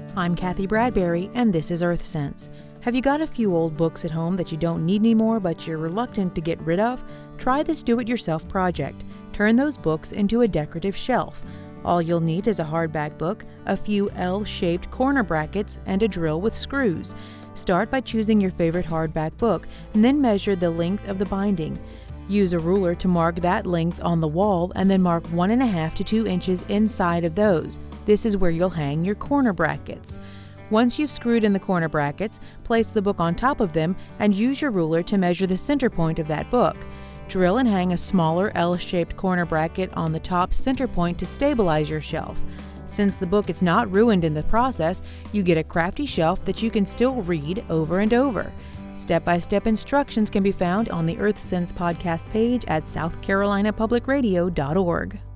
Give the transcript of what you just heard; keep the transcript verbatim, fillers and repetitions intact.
I'm Kathy Bradbury, and this is EarthSense. Have you got a few old books at home that you don't need anymore but you're reluctant to get rid of? Try this do-it-yourself project. Turn those books into a decorative shelf. All you'll need is a hardback book, a few L-shaped corner brackets, and a drill with screws. Start by choosing your favorite hardback book, and then measure the length of the binding. Use a ruler to mark that length on the wall, and then mark one and a half to two inches inside of those. This is where you'll hang your corner brackets. Once you've screwed in the corner brackets, place the book on top of them and use your ruler to measure the center point of that book. Drill and hang a smaller L-shaped corner bracket on the top center point to stabilize your shelf. Since the book is not ruined in the process, you get a crafty shelf that you can still read over and over. Step-by-step instructions can be found on the EarthSense podcast page at south carolina public radio dot org.